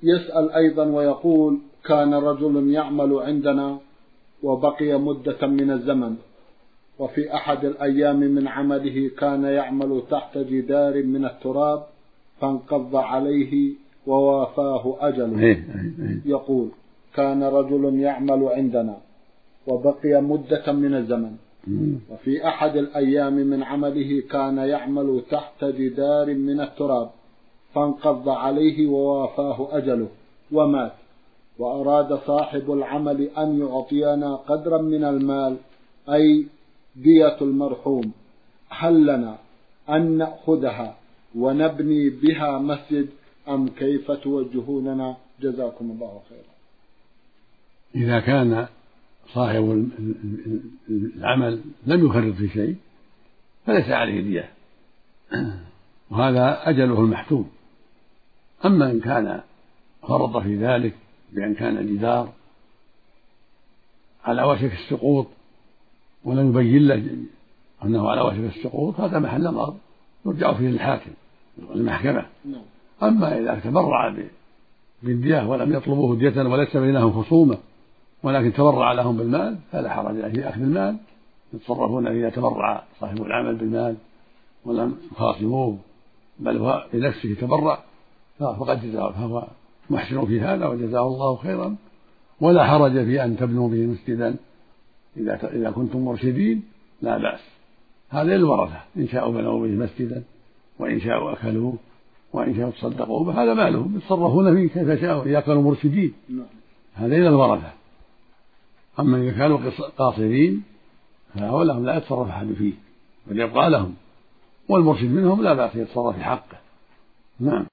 يسأل أيضا ويقول: كان رجل يعمل عندنا وبقي مدة من الزمن، وفي أحد الأيام من عمله كان يعمل تحت جدار من التراب فانقض عليه ووافاه أجله. يقول: كان رجل يعمل عندنا وبقي مدة من الزمن، وفي أحد الأيام من عمله كان يعمل تحت جدار من التراب فانقض عليه ووافاه أجله ومات، وأراد صاحب العمل أن يعطينا قدرا من المال أي دية المرحوم، هل لنا أن نأخذها ونبني بها مسجد أم كيف توجهوننا؟ جزاكم الله خيرا. إذا كان صاحب العمل لم يخرج في شيء فليس عليه دية، وهذا أجله المحتوم. أما إن كان فرط في ذلك بأن كان الجدار على وشك السقوط ولم يبين له أنه على وشك السقوط، هذا محل نظر يرجع فيه للحاكم والمحكمة. أما إذا تبرع بالدية ولم يطلبوه دية وليس بينهم خصومة ولكن تبرع لهم بالمال فلا حرج في أخذ المال، يتصرفون إذا تبرع صاحب العمل بالمال ولم يخاصموه بل هو بنفسه تبرع فقد جزاه، فهو محسن في هذا وجزاه الله خيرا. ولا حرج في أن تبنوا به مسجدا إذا كنتم مرشدين، لا بأس. هذا للورثة، إن شاءوا بنوا به مسجدا وإن شاءوا أكلوه وإن شاءوا تصدقوا به، هذا مالهم يتصرفون فيه كيف شاءوا إذا كانوا مرشدين، هذا إلى الورثة. أما إذا كانوا قاصرين فهؤلاء لا يتصرف أحد فيه بل يبقى لهم، والمرشد منهم لا بأس يتصرف في حقه. نعم.